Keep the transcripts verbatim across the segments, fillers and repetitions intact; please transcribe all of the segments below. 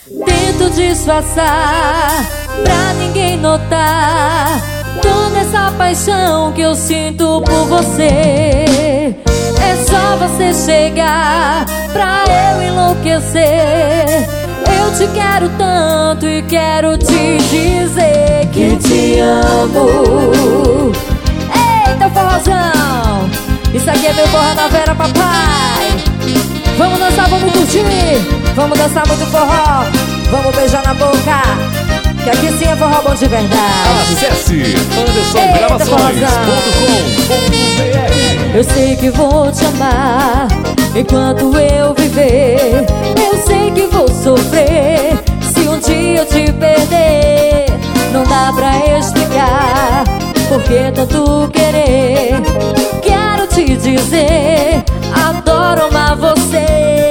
Tento disfarçar pra ninguém notar toda essa paixão que eu sinto por você. É só você chegar pra eu enlouquecer. Eu te quero tanto e quero te dizer que te amo. Eita, forrozão! Isso aqui é meu forró na Vera, papai. Vamos dançar, vamos curtir. Vamos dançar muito forró. Vamos beijar na boca, que aqui sim é forró bom de verdade. Acesse anderson gravações ponto com ponto b r. Eu sei que vou te amar enquanto eu viver. Eu sei que vou sofrer se um dia eu te perder. Não dá pra explicar por que tanto querer. Quero te dizer, adoro amar você.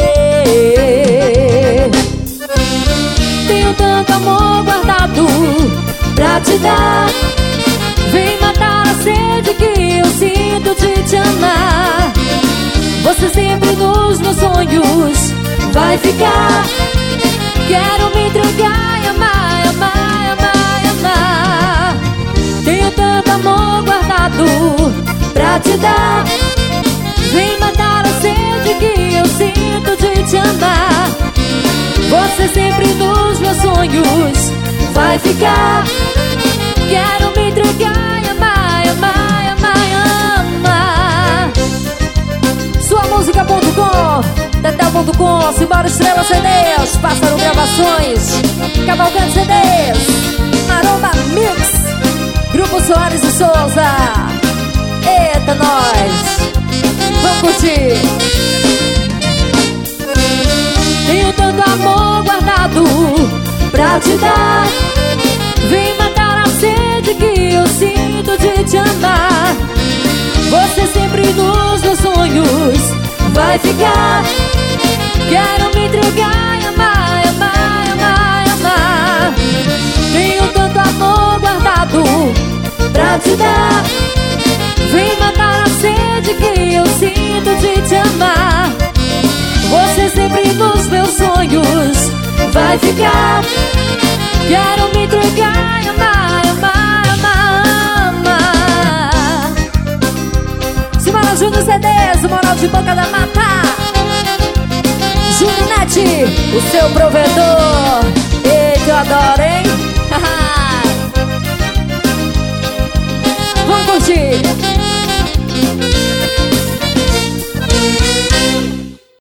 Tenho tanto amor guardado pra te dar. Vem matar a sede que eu sinto de te amar. Você sempre nos meus sonhos vai ficar. Quero me entregar e amar, amar, amar, amar. Tenho tanto amor guardado pra te dar. Vem matar a sede que eu sinto de te amar. Você sempre nos meus sonhos vai ficar. Quero me entregar e amar, amar, amar, amar. Sua música ponto com, tetel ponto com, Simbora Estrela C Ds, Pássaro Gravações, Cavalcante C Ds, Maromba Mix, Grupo Soares e Souza. Eita, nós! Vamos curtir! Tenho tanto amor guardado pra te dar. Vem matar a sede que eu sinto de te amar. Você sempre nos meus sonhos vai ficar. Quero me entregar e amar, amar, amar, amar. Tenho tanto amor guardado pra te dar. Vem matar a sede que eu sinto de te amar. Você sempre nos meus sonhos vai ficar. Quero me entregar e amar, amar, amar, amar. Simara Júnior C Ds, o Moral de Boca da Mata. Júnior Net, o seu provedor.